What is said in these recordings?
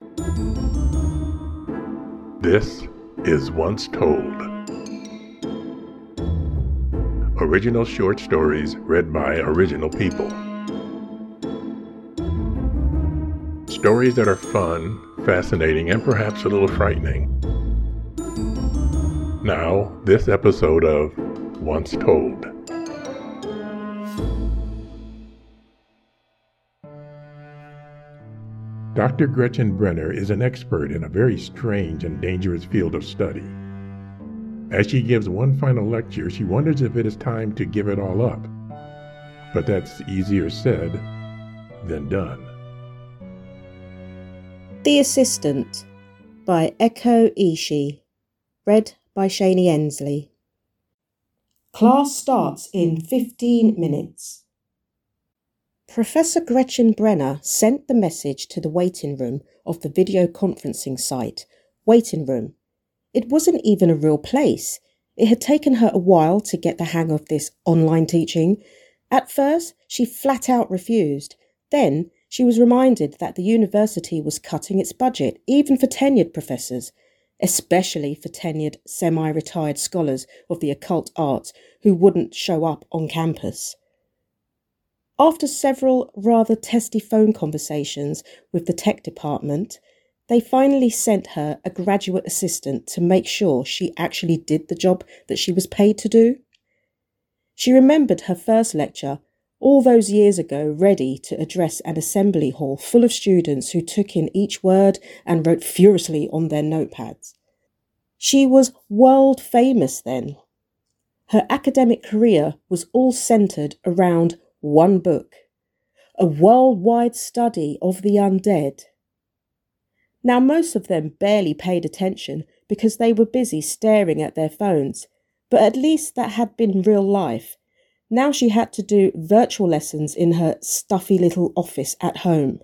This is Once Told. Original short stories read by original people. Stories that are fun, fascinating, and perhaps a little frightening. Now, this episode of Once Told. Dr. Gretchen Brenner is an expert in a very strange and dangerous field of study. As she gives one final lecture, she wonders if it is time to give it all up. But that's easier said than done. The Assistant by Echo Ishii. Read by Shani Ensley. Class starts in 15 minutes. Professor Gretchen Brenner sent the message to the waiting room of the video conferencing site. Waiting room. It wasn't even a real place. It had taken her a while to get the hang of this online teaching. At first, she flat out refused. Then, she was reminded that the university was cutting its budget, even for tenured professors, especially for tenured semi-retired scholars of the occult arts who wouldn't show up on campus. After several rather testy phone conversations with the tech department, they finally sent her a graduate assistant to make sure she actually did the job that she was paid to do. She remembered her first lecture all those years ago, ready to address an assembly hall full of students who took in each word and wrote furiously on their notepads. She was world famous then. Her academic career was all centred around one book, a worldwide study of the undead. Now, most of them barely paid attention because they were busy staring at their phones, but at least that had been real life. Now she had to do virtual lessons in her stuffy little office at home.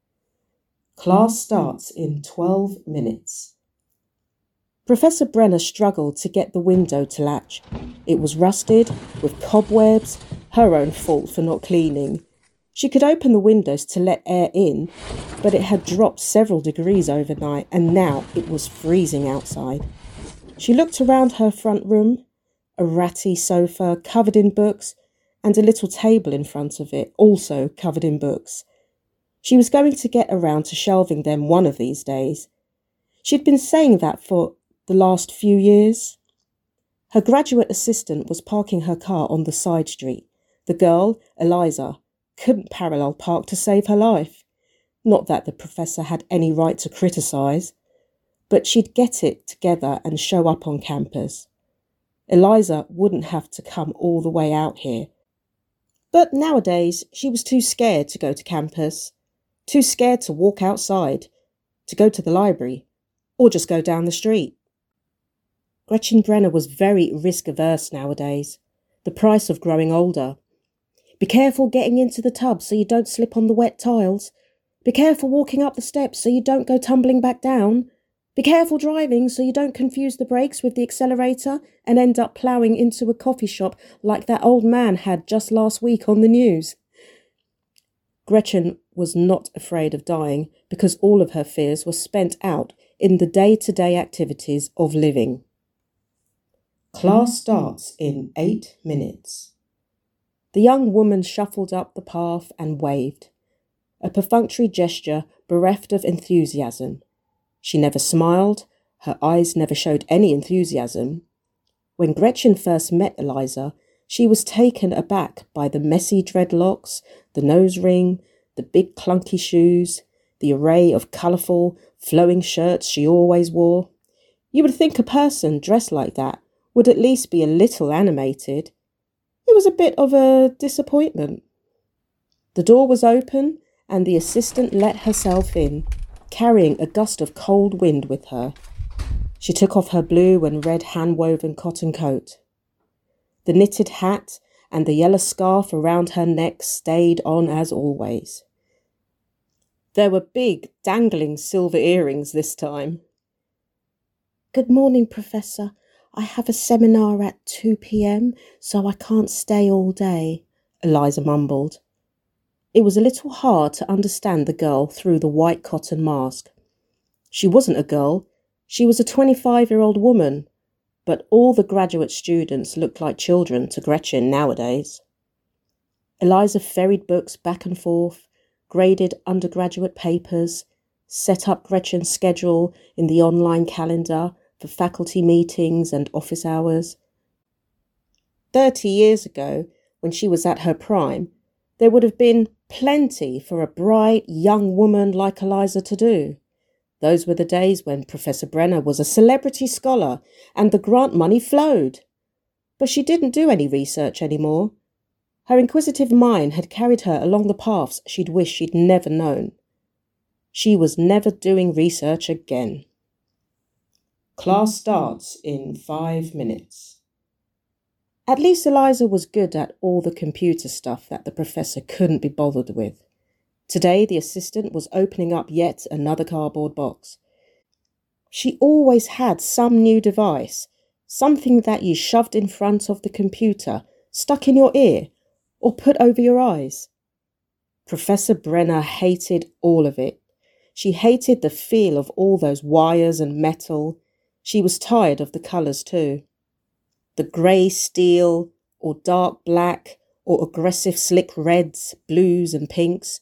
Class starts in 12 minutes. Professor Brenner struggled to get the window to latch. It was rusted, with cobwebs, her own fault for not cleaning. She could open the windows to let air in, but it had dropped several degrees overnight and now it was freezing outside. She looked around her front room, a ratty sofa covered in books, and a little table in front of it, also covered in books. She was going to get around to shelving them one of these days. She'd been saying that for the last few years. Her graduate assistant was parking her car on the side street. The girl, Eliza, couldn't parallel park to save her life. Not that the professor had any right to criticise, but she'd get it together and show up on campus. Eliza wouldn't have to come all the way out here. But nowadays, she was too scared to go to campus, too scared to walk outside, to go to the library, or just go down the street. Gretchen Brenner was very risk-averse nowadays. The price of growing older. Be careful getting into the tub so you don't slip on the wet tiles. Be careful walking up the steps so you don't go tumbling back down. Be careful driving so you don't confuse the brakes with the accelerator and end up ploughing into a coffee shop like that old man had just last week on the news. Gretchen was not afraid of dying because all of her fears were spent out in the day-to-day activities of living. Class starts in 8 minutes. The young woman shuffled up the path and waved, a perfunctory gesture bereft of enthusiasm. She never smiled, her eyes never showed any enthusiasm. When Gretchen first met Eliza, she was taken aback by the messy dreadlocks, the nose ring, the big clunky shoes, the array of colourful, flowing shirts she always wore. You would think a person dressed like that would at least be a little animated. It was a bit of a disappointment. The door was open and the assistant let herself in, carrying a gust of cold wind with her. She took off her blue and red hand-woven cotton coat. The knitted hat and the yellow scarf around her neck stayed on as always. There were big, dangling silver earrings this time. "Good morning, Professor. I have a seminar at 2 p.m, so I can't stay all day," Eliza mumbled. It was a little hard to understand the girl through the white cotton mask. She wasn't a girl, she was a 25-year-old woman, but all the graduate students looked like children to Gretchen nowadays. Eliza ferried books back and forth, graded undergraduate papers, set up Gretchen's schedule in the online calendar for faculty meetings and office hours. 30 years ago, when she was at her prime, there would have been plenty for a bright young woman like Eliza to do. Those were the days when Professor Brenner was a celebrity scholar and the grant money flowed. But she didn't do any research anymore. Her inquisitive mind had carried her along the paths she'd wished she'd never known. She was never doing research again. Class starts in 5 minutes. At least Eliza was good at all the computer stuff that the professor couldn't be bothered with. Today the assistant was opening up yet another cardboard box. She always had some new device, something that you shoved in front of the computer, stuck in your ear, or put over your eyes. Professor Brenner hated all of it. She hated the feel of all those wires and metal. She was tired of the colours too. The grey steel, or dark black, or aggressive slick reds, blues and pinks.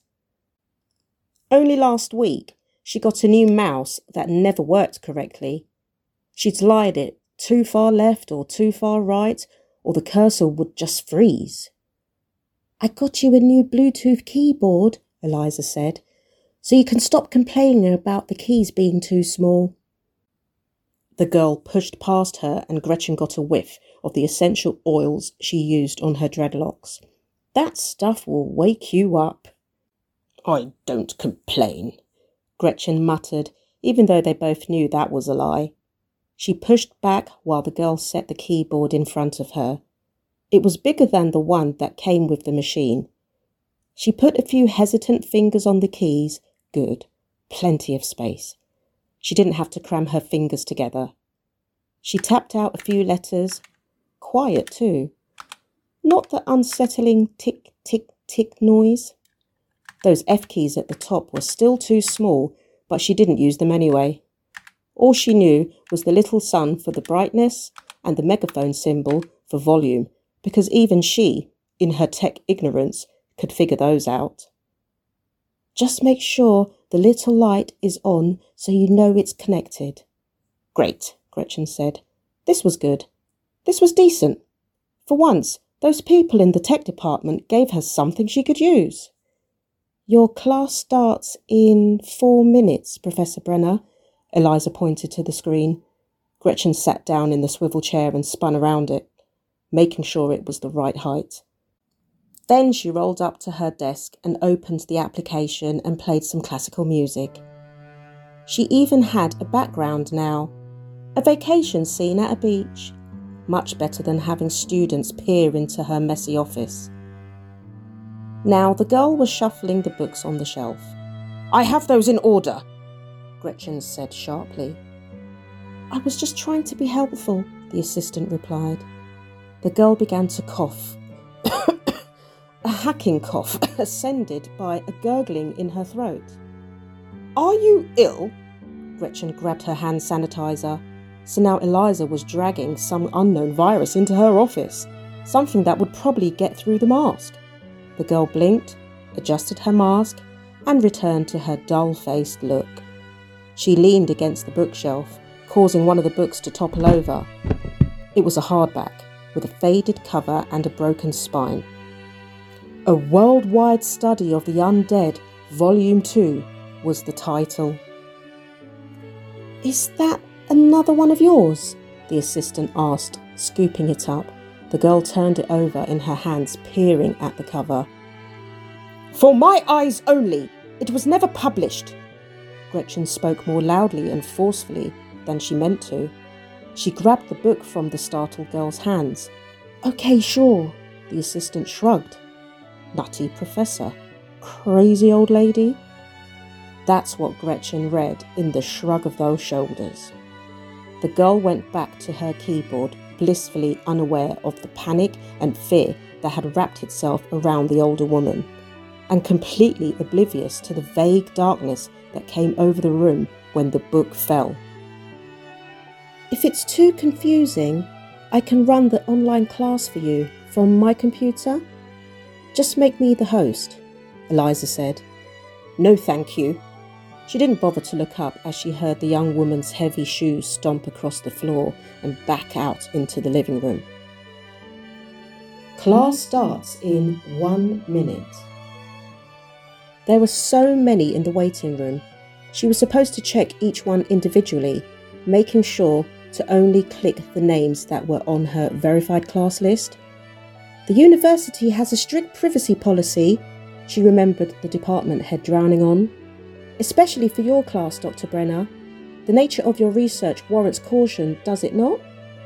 Only last week, she got a new mouse that never worked correctly. She'd slide it too far left or too far right, or the cursor would just freeze. "I got you a new Bluetooth keyboard," Eliza said, "so you can stop complaining about the keys being too small." The girl pushed past her and Gretchen got a whiff of the essential oils she used on her dreadlocks. "That stuff will wake you up." "I don't complain," Gretchen muttered, even though they both knew that was a lie. She pushed back while the girl set the keyboard in front of her. It was bigger than the one that came with the machine. She put a few hesitant fingers on the keys. Good. Plenty of space. She didn't have to cram her fingers together. She tapped out a few letters. Quiet too. Not the unsettling tick, tick, tick noise. Those F keys at the top were still too small, but she didn't use them anyway. All she knew was the little sun for the brightness and the megaphone symbol for volume, because even she, in her tech ignorance, could figure those out. "Just make sure the little light is on so you know it's connected." "Great," Gretchen said. This was good. This was decent. For once, those people in the tech department gave her something she could use. "Your class starts in 4 minutes, Professor Brenner," Eliza pointed to the screen. Gretchen sat down in the swivel chair and spun around it, making sure it was the right height. Then she rolled up to her desk and opened the application and played some classical music. She even had a background now, a vacation scene at a beach, much better than having students peer into her messy office. Now the girl was shuffling the books on the shelf. "I have those in order," Gretchen said sharply. "I was just trying to be helpful," the assistant replied. The girl began to cough. A hacking cough ascended by a gurgling in her throat. "Are you ill?" Gretchen grabbed her hand sanitizer. So now Eliza was dragging some unknown virus into her office, something that would probably get through the mask. The girl blinked, adjusted her mask, and returned to her dull-faced look. She leaned against the bookshelf, causing one of the books to topple over. It was a hardback, with a faded cover and a broken spine. "A Worldwide Study of the Undead, Volume 2, was the title. "Is that another one of yours?" the assistant asked, scooping it up. The girl turned it over in her hands, peering at the cover. "For my eyes only! It was never published!" Gretchen spoke more loudly and forcefully than she meant to. She grabbed the book from the startled girl's hands. "Okay, sure," the assistant shrugged. Nutty professor. Crazy old lady. That's what Gretchen read in the shrug of those shoulders. The girl went back to her keyboard, blissfully unaware of the panic and fear that had wrapped itself around the older woman, and completely oblivious to the vague darkness that came over the room when the book fell. If it's too confusing, I can run the online class for you from my computer. Just make me the host, Eliza said. No, thank you. She didn't bother to look up as she heard the young woman's heavy shoes stomp across the floor and back out into the living room. Class starts in 1 minute. There were so many in the waiting room. She was supposed to check each one individually, making sure to only click the names that were on her verified class list. The university has a strict privacy policy, she remembered the department head drowning on. Especially for your class, Dr. Brenner. The nature of your research warrants caution, does it not?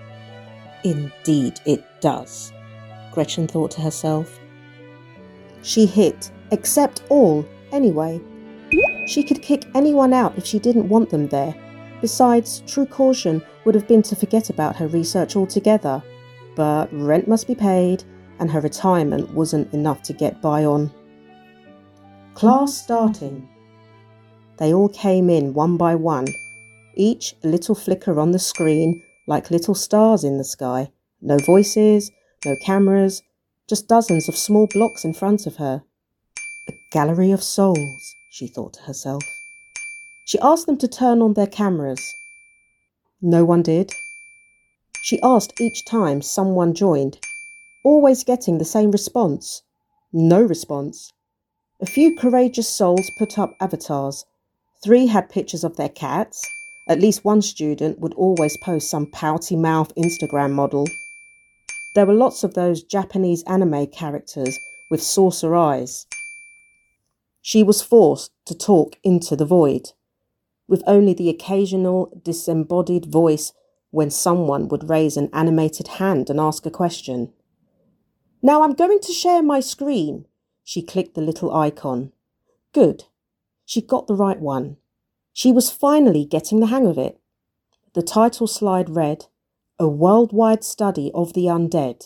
Indeed it does, Gretchen thought to herself. She hit accept all anyway. She could kick anyone out if she didn't want them there. Besides, true caution would have been to forget about her research altogether. But rent must be paid, and her retirement wasn't enough to get by on. Class starting. They all came in one by one, each a little flicker on the screen like little stars in the sky. No voices, no cameras, just dozens of small blocks in front of her. A gallery of souls, she thought to herself. She asked them to turn on their cameras. No one did. She asked each time someone joined, always getting the same response. No response. A few courageous souls put up avatars. 3 had pictures of their cats. At least one student would always post some pouty mouth Instagram model. There were lots of those Japanese anime characters with saucer eyes. She was forced to talk into the void, with only the occasional disembodied voice when someone would raise an animated hand and ask a question. Now I'm going to share my screen. She clicked the little icon. Good. She got the right one. She was finally getting the hang of it. The title slide read, A Worldwide Study of the Undead.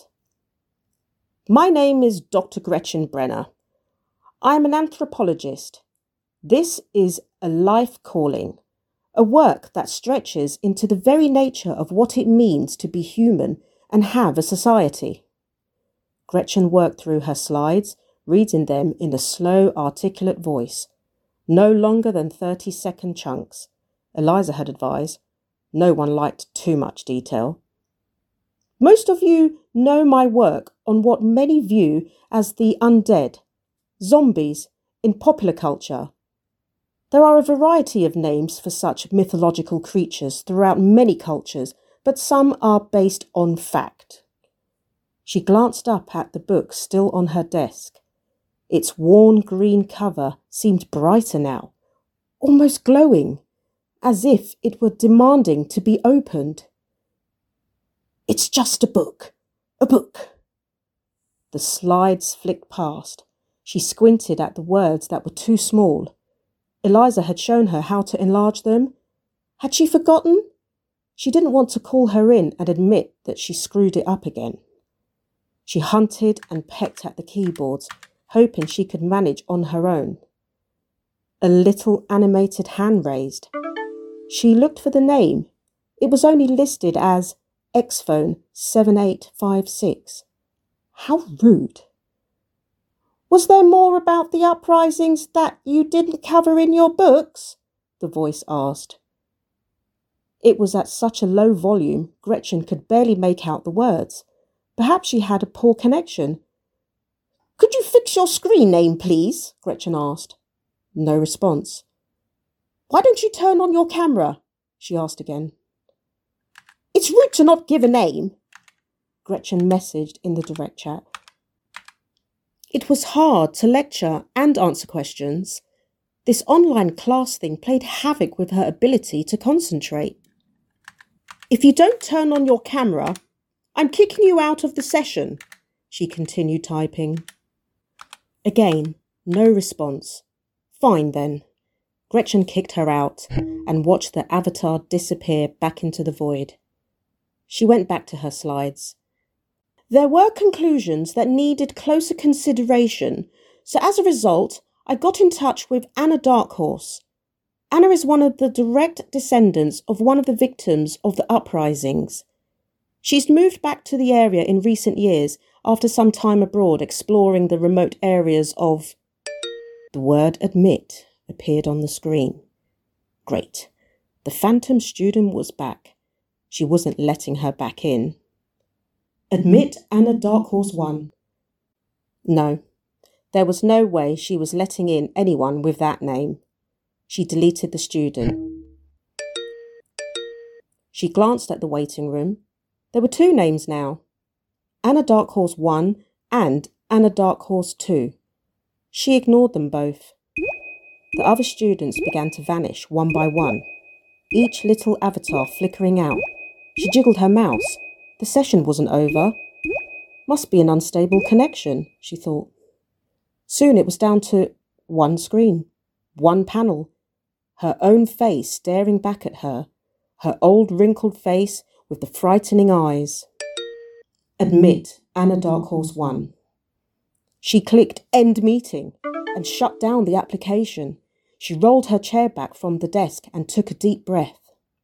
My name is Dr. Gretchen Brenner. I am an anthropologist. This is a life calling, a work that stretches into the very nature of what it means to be human and have a society. Gretchen worked through her slides, reading them in a slow, articulate voice. No longer than 30-second chunks. Eliza had advised. No one liked too much detail. Most of you know my work on what many view as the undead, zombies, in popular culture. There are a variety of names for such mythological creatures throughout many cultures, but some are based on fact. She glanced up at the book still on her desk. Its worn green cover seemed brighter now, almost glowing, as if it were demanding to be opened. It's just a book, a book. The slides flicked past. She squinted at the words that were too small. Eliza had shown her how to enlarge them. Had she forgotten? She didn't want to call her in and admit that she screwed it up again. She hunted and pecked at the keyboards, hoping she could manage on her own. A little animated hand raised. She looked for the name. It was only listed as Xphone 7856. How rude. Was there more about the uprisings that you didn't cover in your books? The voice asked. It was at such a low volume, Gretchen could barely make out the words. Perhaps she had a poor connection. Could you fix your screen name, please? Gretchen asked. No response. Why don't you turn on your camera? She asked again. It's rude to not give a name, Gretchen messaged in the direct chat. It was hard to lecture and answer questions. This online class thing played havoc with her ability to concentrate. If you don't turn on your camera, I'm kicking you out of the session, she continued typing. Again, no response. Fine then. Gretchen kicked her out and watched the avatar disappear back into the void. She went back to her slides. There were conclusions that needed closer consideration, so as a result, I got in touch with Anna Darkhorse. Anna is one of the direct descendants of one of the victims of the uprisings. She's moved back to the area in recent years after some time abroad exploring the remote areas of... The word admit appeared on the screen. Great. The phantom student was back. She wasn't letting her back in. Admit Anna Darkhorse 1. No, there was no way she was letting in anyone with that name. She deleted the student. She glanced at the waiting room. There were 2 names now. Anna Darkhorse 1 and Anna Darkhorse 2. She ignored them both. The other students began to vanish one by one, each little avatar flickering out. She jiggled her mouse. The session wasn't over. Must be an unstable connection, she thought. Soon it was down to one screen, one panel, her own face staring back at her, her old wrinkled face with the frightening eyes. Admit Anna Darkhorse 1. She clicked End Meeting and shut down the application. She rolled her chair back from the desk and took a deep breath.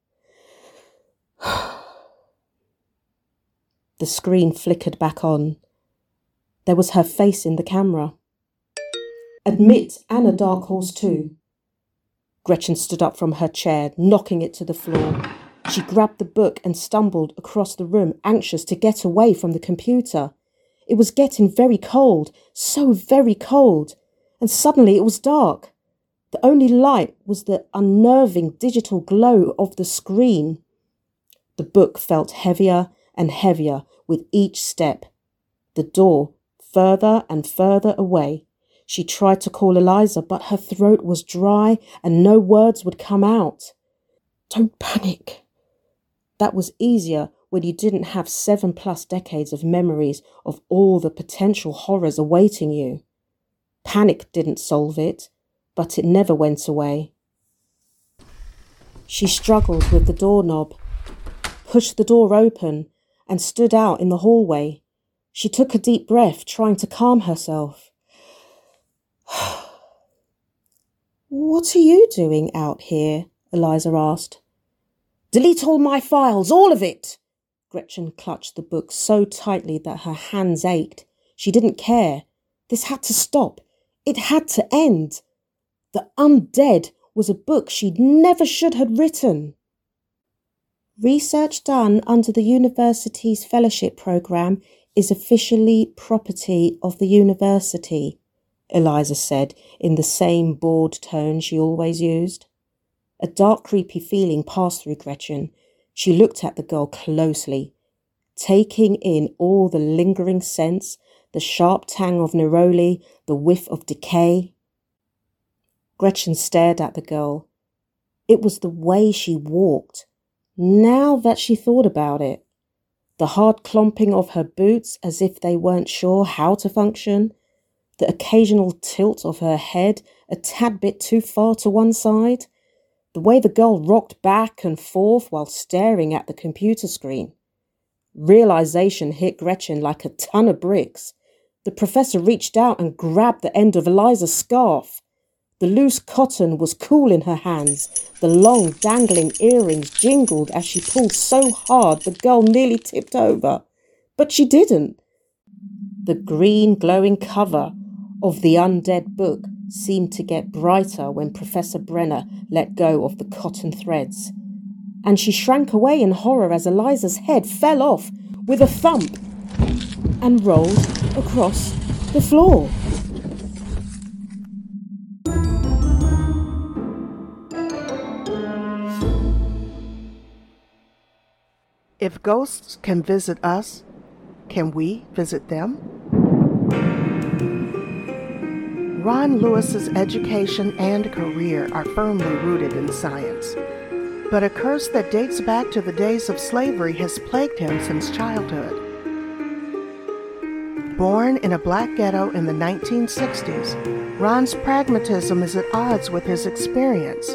The screen flickered back on. There was her face in the camera. Admit Anna Darkhorse 2. Gretchen stood up from her chair, knocking it to the floor. She grabbed the book and stumbled across the room, anxious to get away from the computer. It was getting very cold, so very cold, and suddenly it was dark. The only light was the unnerving digital glow of the screen. The book felt heavier and heavier with each step. The door further and further away. She tried to call Eliza, but her throat was dry and no words would come out. Don't panic. That was easier when you didn't have 7+ decades of memories of all the potential horrors awaiting you. Panic didn't solve it, but it never went away. She struggled with the doorknob, pushed the door open, and stood out in the hallway. She took a deep breath, trying to calm herself. What are you doing out here? Eliza asked. Delete all my files, all of it! Gretchen clutched the book so tightly that her hands ached. She didn't care. This had to stop. It had to end. The Undead was a book she never should have written. Research done under the university's fellowship program is officially property of the university, Eliza said in the same bored tone she always used. A dark, creepy feeling passed through Gretchen. She looked at the girl closely, taking in all the lingering scents, the sharp tang of neroli, the whiff of decay. Gretchen stared at the girl. It was the way she walked, now that she thought about it. The hard clomping of her boots as if they weren't sure how to function, the occasional tilt of her head a tad bit too far to one side, the way the girl rocked back and forth while staring at the computer screen. Realization hit Gretchen like a ton of bricks. The professor reached out and grabbed the end of Eliza's scarf. The loose cotton was cool in her hands. The long, dangling earrings jingled as she pulled so hard the girl nearly tipped over. But she didn't. The green, glowing cover of the Undead book seemed to get brighter when Professor Brenner let go of the cotton threads. And she shrank away in horror as Eliza's head fell off with a thump and rolled across the floor. If ghosts can visit us, can we visit them? Ron Lewis's education and career are firmly rooted in science, but a curse that dates back to the days of slavery has plagued him since childhood. Born in a black ghetto in the 1960s, Ron's pragmatism is at odds with his experience.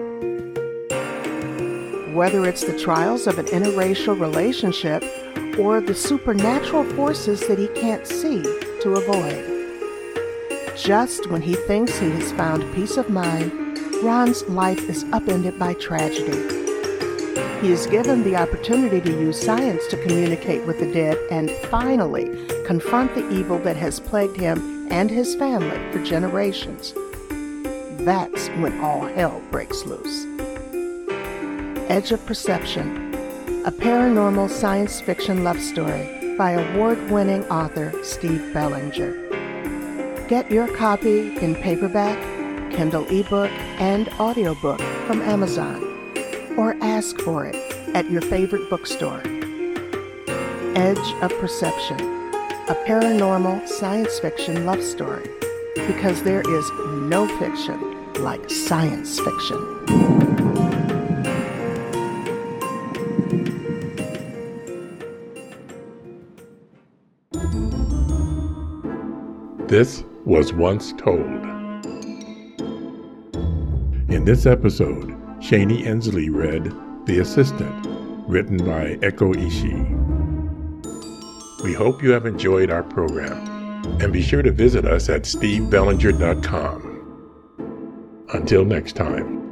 Whether it's the trials of an interracial relationship or the supernatural forces that he can't see to avoid. Just when he thinks he has found peace of mind, Ron's life is upended by tragedy. He is given the opportunity to use science to communicate with the dead and finally confront the evil that has plagued him and his family for generations. That's when all hell breaks loose. Edge of Perception, a paranormal science fiction love story by award-winning author Steve Bellinger. Get your copy in paperback, Kindle ebook, and audiobook from Amazon, or ask for it at your favorite bookstore. Edge of Perception, a paranormal science fiction love story, because there is no fiction like science fiction. This was Once Told. In this episode, Shani Ensley read The Assistant, written by Echo Ishii. We hope you have enjoyed our program, and be sure to visit us at stevebellinger.com. Until next time.